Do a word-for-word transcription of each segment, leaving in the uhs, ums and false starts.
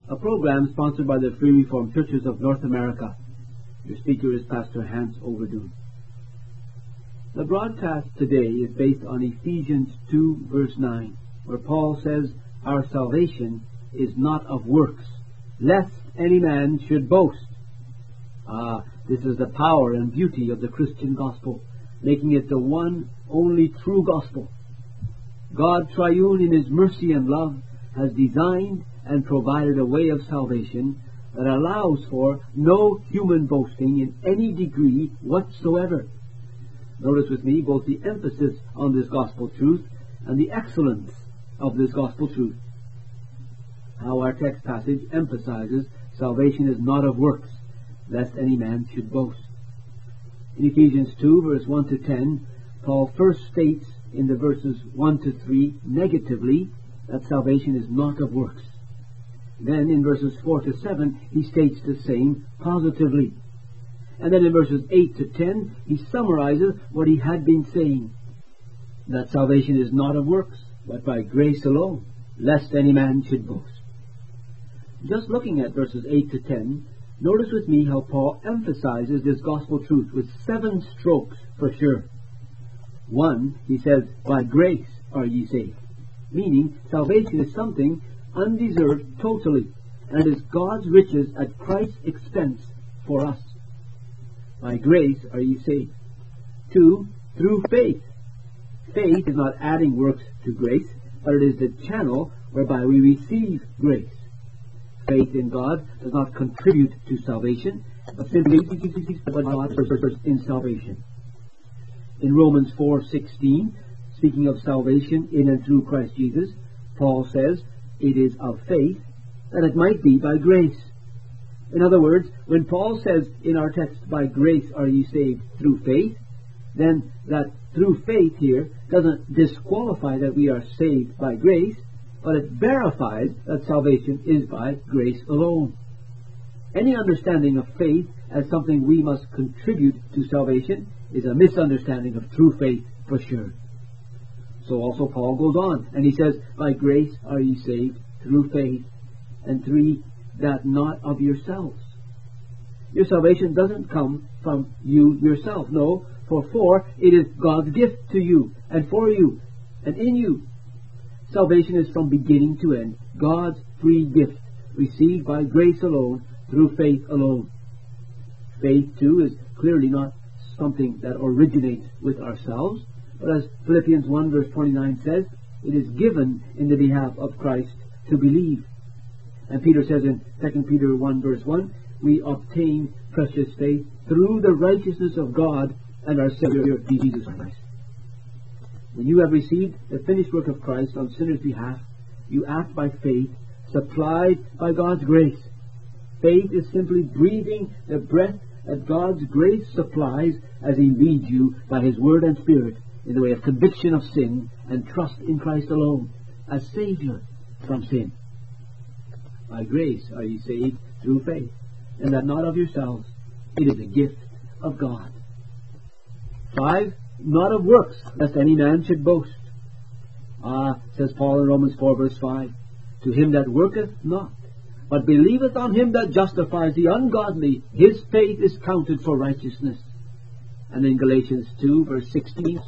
a program sponsored by the Free Reformed Churches of North America. Your speaker is Pastor Hans Overdoen. The broadcast today is based on Ephesians two, verse nine, where Paul says, "Our salvation is not of works, lest any man should boast." Ah, this is the power and beauty of the Christian gospel, making it the one only true gospel. God, triune in His mercy and love, has designed and provided a way of salvation that allows for no human boasting in any degree whatsoever. Notice with me both the emphasis on this gospel truth and the excellence of this gospel truth. How our text passage emphasizes salvation is not of works, lest any man should boast. In Ephesians two, verse one to ten, Paul first states in the verses one to three negatively that salvation is not of works. Then in verses four to seven, he states the same positively. And then in verses eight to ten, he summarizes what he had been saying, that salvation is not of works, but by grace alone, lest any man should boast. Just looking at verses eight to ten, notice with me how Paul emphasizes this gospel truth with seven strokes for sure. One, he says, "By grace are ye saved," meaning salvation is something undeserved totally, and it is God's riches at Christ's expense for us. By grace are ye saved. Two, through faith. Faith is not adding works to grace, but it is the channel whereby we receive grace. Faith in God does not contribute to salvation, but simply what God purposes in salvation. In Romans four sixteen, speaking of salvation in and through Christ Jesus, Paul says, "It is of faith, that it might be by grace." In other words, when Paul says in our text, "By grace are ye saved through faith," then that through faith here doesn't disqualify that we are saved by grace, but it verifies that salvation is by grace alone. Any understanding of faith as something we must contribute to salvation is a misunderstanding of true faith for sure. So also Paul goes on, and he says, "By grace are ye saved through faith." And three, that not of yourselves. Your salvation doesn't come from you yourself. No, for four, it is God's gift to you, and for you, and in you. Salvation is from beginning to end God's free gift, received by grace alone, through faith alone. Faith, too, is clearly not something that originates with ourselves, but as Philippians one verse twenty-nine says, it is given in the behalf of Christ to believe. And Peter says in Second Peter one verse one, we obtain precious faith through the righteousness of God and our Savior Jesus Christ. When you have received the finished work of Christ on sinners' behalf, you act by faith, supplied by God's grace. Faith is simply breathing the breath that God's grace supplies as He leads you by His Word and Spirit in the way of conviction of sin and trust in Christ alone as Savior from sin. By grace are ye saved through faith, and that not of yourselves. It is a gift of God. Five, not of works, lest any man should boast. Ah, says Paul in Romans four verse five, to him that worketh not, but believeth on Him that justifies the ungodly, his faith is counted for righteousness. And in Galatians two verse sixteen,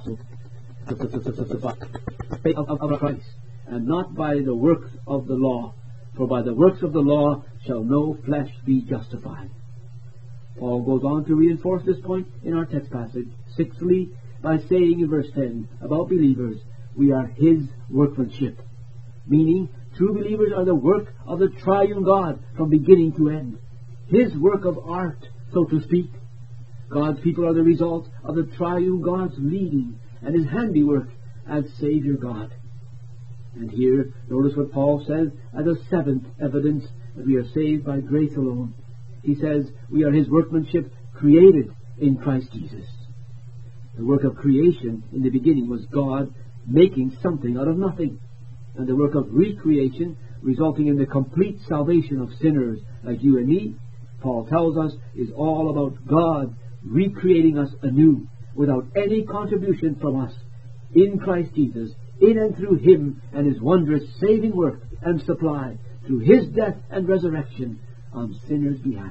faith of Christ, and not by the works of the law, for by the works of the law shall no flesh be justified. Paul goes on to reinforce this point in our text passage. Sixthly, by saying in verse ten about believers, we are His workmanship. Meaning, true believers are the work of the triune God from beginning to end. His work of art, so to speak. God's people are the result of the triune God's leading and His handiwork as Savior God. And here, notice what Paul says as a seventh evidence that we are saved by grace alone. He says we are His workmanship created in Christ Jesus. The work of creation in the beginning was God making something out of nothing. And the work of recreation, resulting in the complete salvation of sinners like you and me, Paul tells us, is all about God recreating us anew without any contribution from us in Christ Jesus, in and through Him and His wondrous saving work and supply through his death and resurrection on sinners' behalf.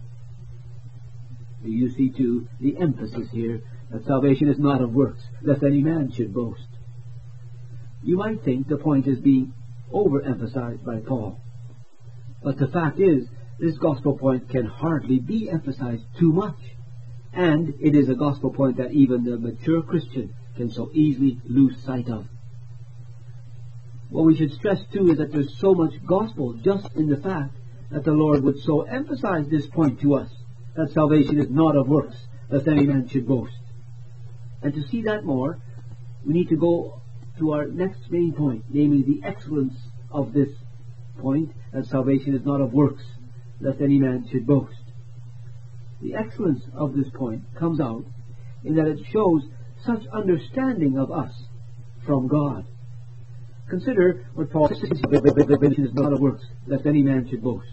You see, too, the emphasis here that salvation is not of works, lest any man should boast. You might think the point is being overemphasized by Paul. But the fact is, this gospel point can hardly be emphasized too much. And it is a gospel point that even the mature Christian can so easily lose sight of. What we should stress, too, is that there's so much gospel just in the fact that the Lord would so emphasize this point to us, that salvation is not of works, lest any man should boast. And to see that more, we need to go to our next main point, namely the excellence of this point, that salvation is not of works, lest any man should boast. The excellence of this point comes out in that it shows such understanding of us from God. Consider what Paul says, salvation is not of works, lest any man should boast.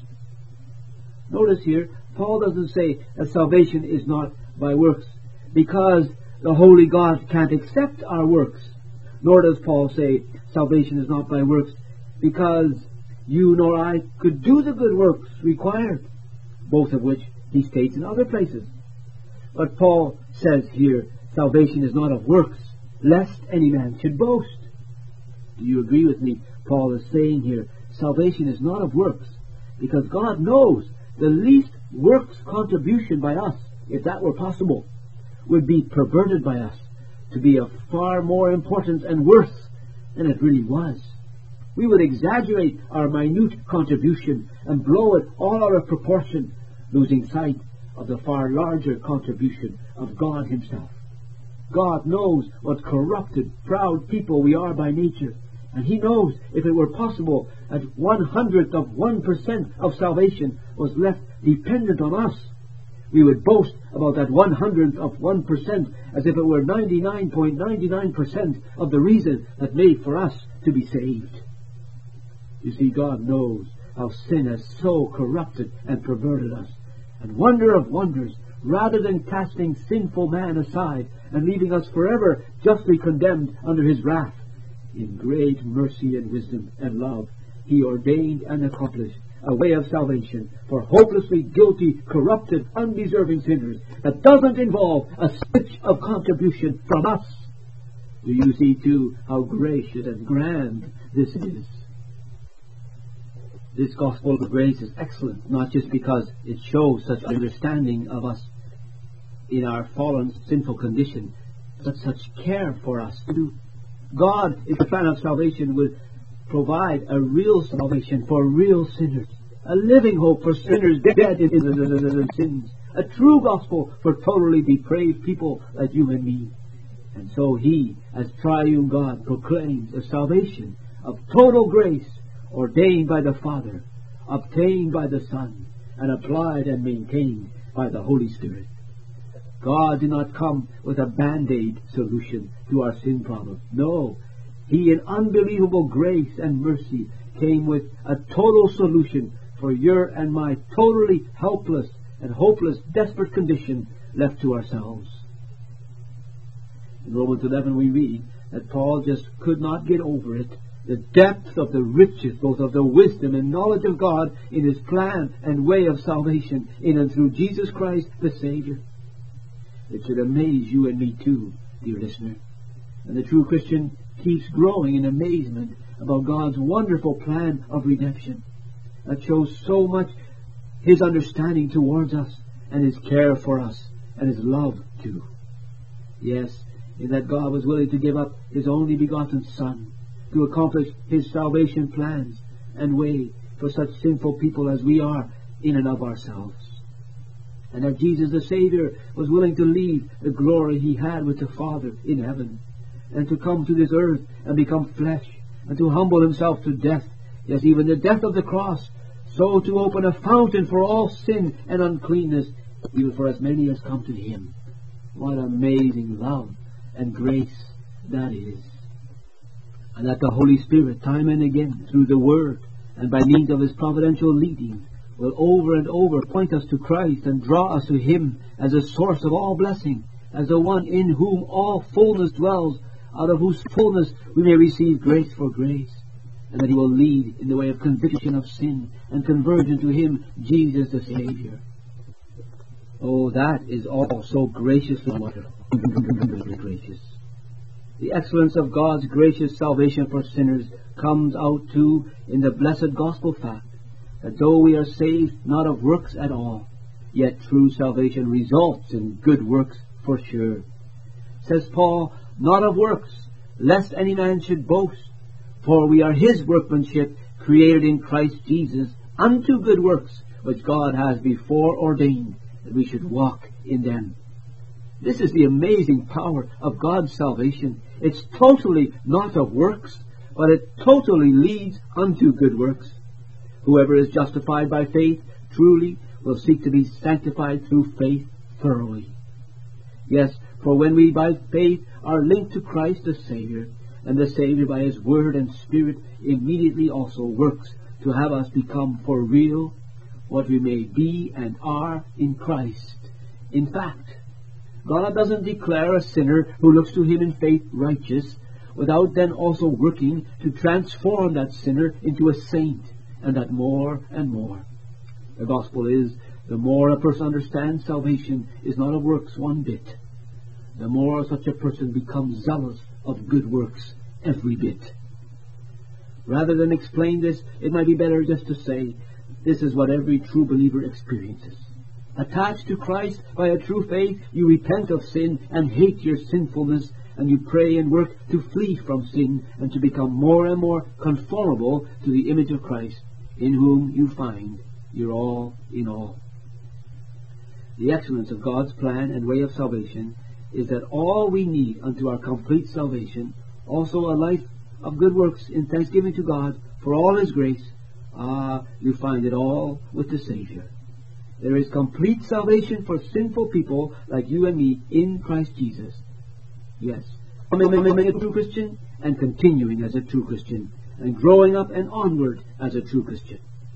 Notice here, Paul doesn't say that salvation is not by works because the holy God can't accept our works. Nor does Paul say salvation is not by works because you nor I could do the good works required, both of which he states in other places. But Paul says here, salvation is not of works, lest any man should boast. Do you agree with me? Paul is saying here, salvation is not of works, because God knows the least works contribution by us, if that were possible, would be perverted by us to be of far more importance and worth than it really was. We would exaggerate our minute contribution and blow it all out of proportion, losing sight of the far larger contribution of God himself. God knows what corrupted, proud people we are by nature, and he knows if it were possible that one hundredth of one percent of salvation was left dependent on us, we would boast about that one hundredth of one percent as if it were ninety-nine point nine nine percent of the reason that made for us to be saved. You see, God knows how sin has so corrupted and perverted us. And wonder of wonders, rather than casting sinful man aside and leaving us forever justly condemned under his wrath, in great mercy and wisdom and love, he ordained and accomplished a way of salvation for hopelessly guilty, corrupted, undeserving sinners that doesn't involve a stitch of contribution from us. Do you see, too, how gracious and grand this is? This gospel of grace is excellent, not just because it shows such understanding of us in our fallen, sinful condition, but such care for us too. God, if the plan of salvation, would provide a real salvation for real sinners, a living hope for sinners dead in sins, a true gospel for totally depraved people like you and me. And so he, as triune God, proclaims a salvation of total grace, ordained by the Father, obtained by the Son, and applied and maintained by the Holy Spirit. God did not come with a band-aid solution to our sin problem. No, he in unbelievable grace and mercy came with a total solution for your and my totally helpless and hopeless, desperate condition left to ourselves. In Romans eleven we read that Paul just could not get over it, the depth of the riches, both of the wisdom and knowledge of God in his plan and way of salvation in and through Jesus Christ the Savior. It should amaze you and me too, dear listener. And the true Christian keeps growing in amazement about God's wonderful plan of redemption that shows so much his understanding towards us and his care for us and his love too. Yes, in that God was willing to give up his only begotten Son to accomplish his salvation plans and way for such sinful people as we are in and of ourselves. And that Jesus the Savior was willing to leave the glory he had with the Father in heaven and to come to this earth and become flesh and to humble himself to death, yes, even the death of the cross, so to open a fountain for all sin and uncleanness, even for as many as come to him. What amazing love and grace that is. And that the Holy Spirit, time and again, through the Word and by means of his providential leading, will over and over point us to Christ and draw us to him as a source of all blessing, as the one in whom all fullness dwells, out of whose fullness we may receive grace for grace. and that He will lead in the way of conviction of sin and conversion to Him, Jesus the Savior. Oh, that is all so gracious and wonderful. Gracious. The excellence of God's gracious salvation for sinners comes out too in the blessed gospel fact that though we are saved not of works at all, yet true salvation results in good works for sure. Says Paul, not of works, lest any man should boast, for we are His workmanship, created in Christ Jesus, unto good works, which God has before ordained that we should walk in them. This is the amazing power of God's salvation. It's totally not of works, but it totally leads unto good works. Whoever is justified by faith truly will seek to be sanctified through faith thoroughly. Yes, for when we by faith are linked to Christ the Savior, and the Savior by His Word and Spirit immediately also works to have us become for real what we may be and are in Christ. In fact, God doesn't declare a sinner who looks to Him in faith righteous without then also working to transform that sinner into a saint, and that more and more. The gospel is, the more a person understands salvation is not of works one bit, the more such a person becomes zealous of good works every bit. Rather than explain this, it might be better just to say, this is what every true believer experiences. Attached to Christ by a true faith, you repent of sin and hate your sinfulness, and you pray and work to flee from sin and to become more and more conformable to the image of Christ, in whom you find your all in all. The excellence of God's plan and way of salvation is that all we need unto our complete salvation, also a life of good works in thanksgiving to God for all His grace, ah, you find it all with the Savior. There is complete salvation for sinful people like you and me in Christ Jesus. Yes, becoming a true Christian and continuing as a true Christian, and growing up and onward as a true Christian.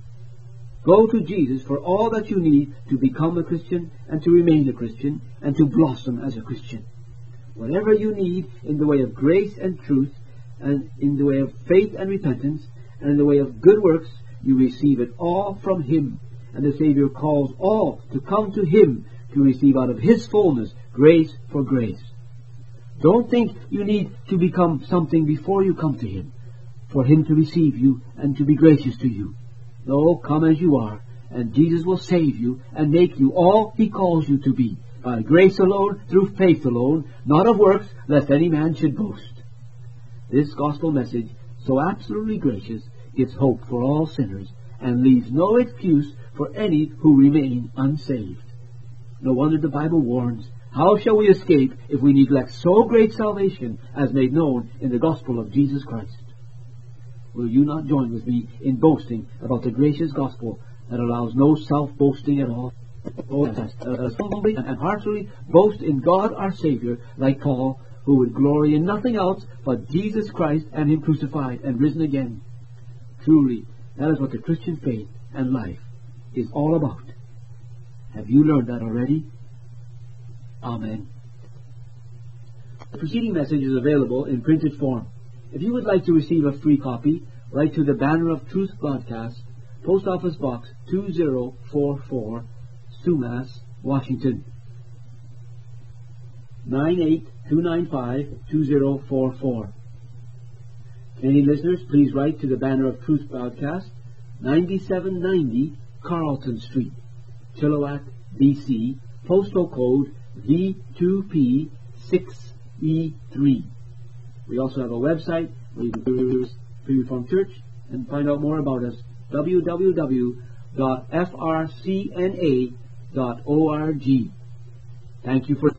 Go to Jesus for all that you need to become a Christian and to remain a Christian and to blossom as a Christian. Whatever you need in the way of grace and truth, and in the way of faith and repentance, and in the way of good works, you receive it all from Him. And the Savior calls all to come to Him to receive out of His fullness grace for grace. Don't think you need to become something before you come to Him, for Him to receive you and to be gracious to you. No, come as you are, and Jesus will save you and make you all He calls you to be, by grace alone, through faith alone, not of works, lest any man should boast. This gospel message, so absolutely gracious, gives hope for all sinners, and leaves no excuse for any who remain unsaved. No wonder the Bible warns, how shall we escape if we neglect so great salvation as made known in the gospel of Jesus Christ? Will you not join with me in boasting about the gracious gospel that allows no self-boasting at all? Oh, let us humbly and heartily boast in God our Savior, like Paul, who would glory in nothing else but Jesus Christ and Him crucified and risen again. Truly, that is what the Christian faith and life is all about. Have you learned that already? Amen. The preceding message is available in printed form. If you would like to receive a free copy, write to the Banner of Truth Broadcast, Post Office Box two zero four four, Sumas, Washington, nine eight two nine five, two zero four four. Canadian listeners, please write to the Banner of Truth Broadcast, ninety-seven ninety Carlton Street, Chilliwack, B C, postal code V two P six E three. We also have a website where you can go to Free Reformed Church and find out more about us, w w w dot f r c n a dot org. Thank you for